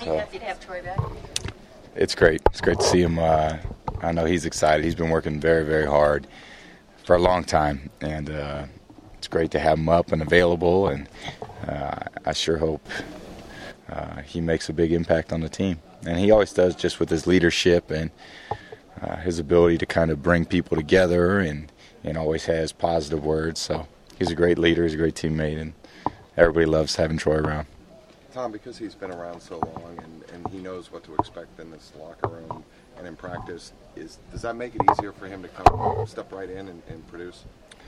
Are you happy to have Troy back? It's great. It's great to see him. I know he's excited. He's been working very, very hard for a long time, and it's great to have him up and available, and I sure hope he makes a big impact on the team. And he always does, just with his leadership and his ability to kind of bring people together, and always has positive words. So he's a great leader. He's a great teammate, and everybody loves having Troy around. Tom, because he's been around so long and he knows what to expect in this locker room and in practice, does that make it easier for him to step right in and produce?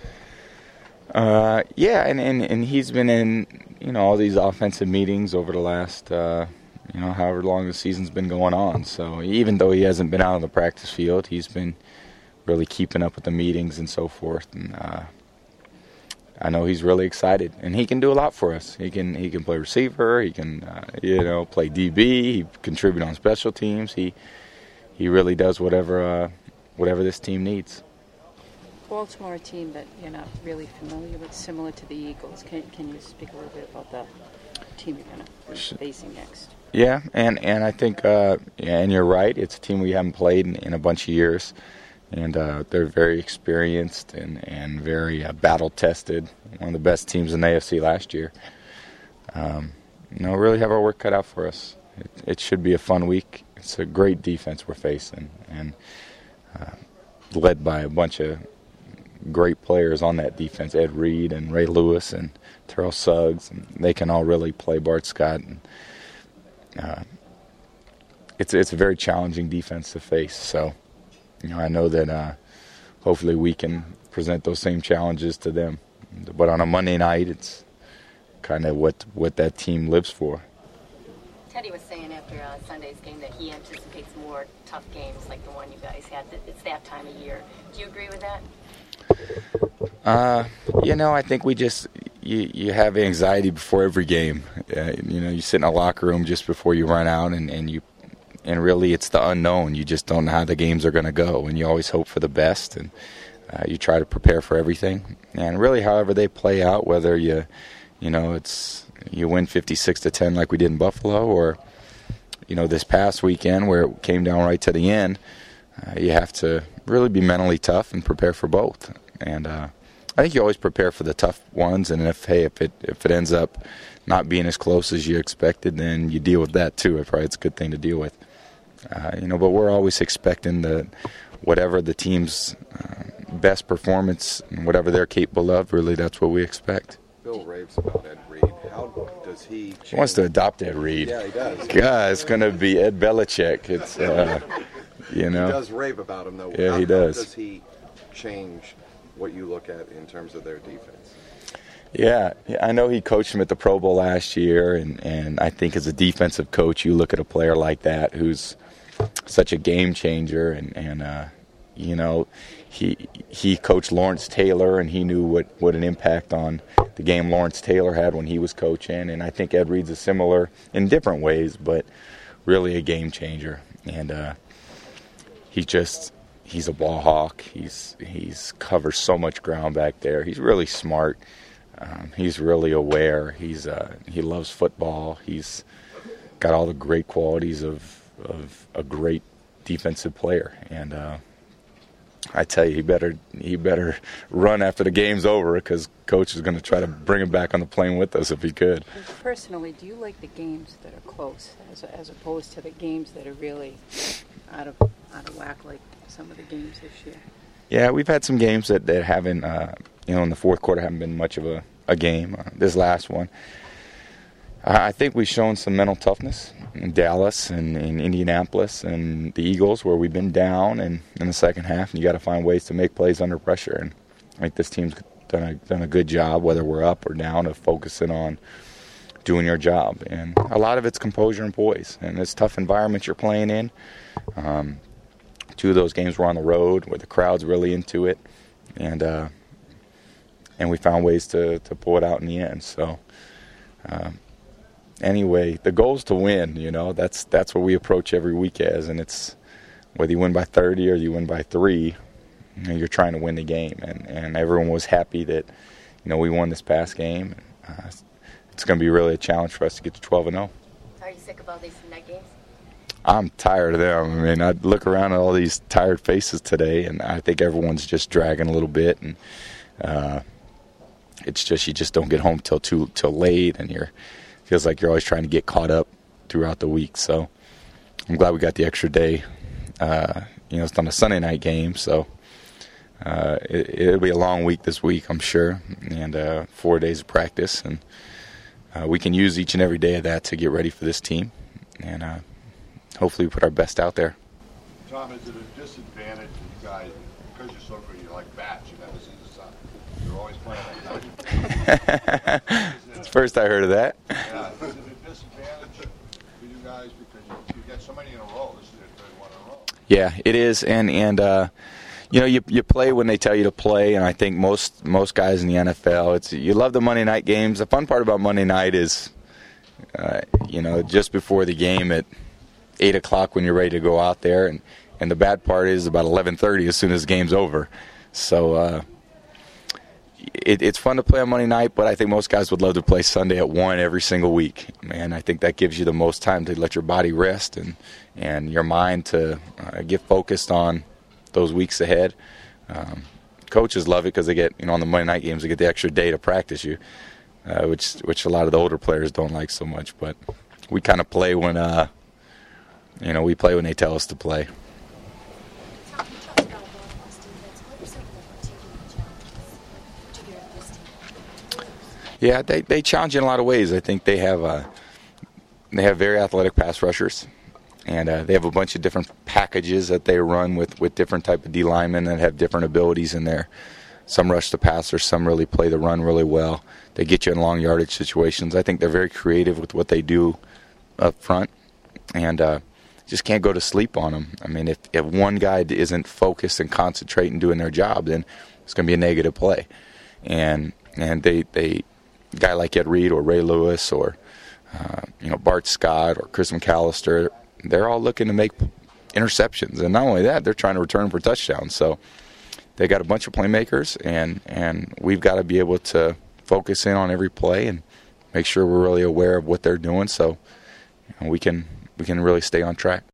Yeah, and he's been in all these offensive meetings over the last however long the season's been going on. So even though he hasn't been out on the practice field, he's been really keeping up with the meetings and so forth. And I know he's really excited, and he can do a lot for us. He can play receiver. He can play DB. He contribute on special teams. He really does whatever this team needs. Baltimore, a team that you're not really familiar with, similar to the Eagles. Can you speak a little bit about the team you're going to be facing next? Yeah, and I think and you're right. It's a team we haven't played in a bunch of years, and they're very experienced and very battle-tested. One of the best teams in the AFC last year. Really have our work cut out for us. It should be a fun week. It's a great defense we're facing, and led by a bunch of great players on that defense, Ed Reed and Ray Lewis and Terrell Suggs, and they can all really play Bart Scott. And it's a very challenging defense to face. So, I know that hopefully we can present those same challenges to them. But on a Monday night, it's kind of what that team lives for. Teddy was saying after Sunday's game that he anticipates more tough games like the one you guys had. It's that time of year. Do you agree with that? I think we just you have anxiety before every game. You sit in a locker room just before you run out, and really it's the unknown. You just don't know how the games are going to go, and you always hope for the best, and you try to prepare for everything. And really, however they play out, whether you win 56-10 like we did in Buffalo, or this past weekend where it came down right to the end, you have to really be mentally tough and prepare for both. And I think you always prepare for the tough ones, and if it ends up not being as close as you expected, then you deal with that too. It's a good thing to deal with. But we're always expecting whatever the team's best performance and whatever they're capable of. Really, that's what we expect. Bill raves about Ed Reed. How does he change? He wants to adopt Ed Reed. Yeah, he does. God, it's going to be Ed Belichick. It's He does rave about him, though. Yeah, he does. How does he change what you look at in terms of their defense? Yeah, I know he coached him at the Pro Bowl last year, and I think as a defensive coach, you look at a player like that who's such a game changer, and he coached Lawrence Taylor, and he knew what an impact on the game Lawrence Taylor had when he was coaching, and I think Ed Reed's a similar in different ways, but really a game changer, and he's a ball hawk. He's covers so much ground back there. He's really smart. He's really aware. He loves football. He's got all the great qualities of a great defensive player. And I tell you, he better run after the game's over, because coach is going to try to bring him back on the plane with us if he could. Personally, do you like the games that are close as opposed to the games that are really out of whack, like some of the games this year? Yeah, we've had some games that haven't, in the fourth quarter haven't been much of a game. This last one, I think we've shown some mental toughness in Dallas and in Indianapolis and the Eagles, where we've been down and in the second half, and you got to find ways to make plays under pressure. And I think this team's done a good job, whether we're up or down, of focusing on doing your job. And a lot of it's composure and poise. And it's a tough environment you're playing in. Two of those games were on the road, where the crowd's really into it, and we found ways to pull it out in the end. So. Anyway, the goal is to win. That's what we approach every week as, and it's whether you win by 30 or you win by 3, you're trying to win the game. And everyone was happy that we won this past game. It's going to be really a challenge for us to get to 12-0. Are you sick of all these night games? I'm tired of them. I mean, I look around at all these tired faces today, and I think everyone's just dragging a little bit, and it's just you just don't get home till late, and feels like you're always trying to get caught up throughout the week. So I'm glad we got the extra day. It's on a Sunday night game, so it'll be a long week this week, I'm sure, and 4 days of practice, and we can use each and every day of that to get ready for this team, and hopefully we put our best out there. Tom, is it a disadvantage to you guys, because you're so good, you like bats, you never see the sun. You're always playing at night. It's the first I heard of that. Yeah, is it a disadvantage for you guys because you get so many in a row? This is your third one in a row. Yeah, it is, and you play when they tell you to play, and I think most guys in the NFL, you love the Monday night games. The fun part about Monday night is, just before the game at 8 o'clock when you're ready to go out there, and the bad part is about 11:30 as soon as the game's over. So it's fun to play on Monday night, but I think most guys would love to play Sunday at 1 every single week. And I think that gives you the most time to let your body rest and your mind to get focused on those weeks ahead. Coaches love it because they get, on the Monday night games, they get the extra day to practice you, which a lot of the older players don't like so much. But we kind of play when we play when they tell us to play. Tom, you talked about Baltimore's defense. What are some of the particular challenges, particularly this team? Yeah, they challenge you in a lot of ways. I think they have very athletic pass rushers, and they have a bunch of different packages that they run with different type of D linemen that have different abilities in there. Some rush the passer, some really play the run really well. They get you in long yardage situations. I think they're very creative with what they do up front, and just can't go to sleep on them. I mean, if one guy isn't focused and concentrating doing their job, then it's going to be a negative play. And they guy like Ed Reed or Ray Lewis or Bart Scott or Chris McAllister, they're all looking to make interceptions, and not only that, they're trying to return for touchdowns. So they got a bunch of playmakers, and we've got to be able to focus in on every play and make sure we're really aware of what they're doing, so we can really stay on track.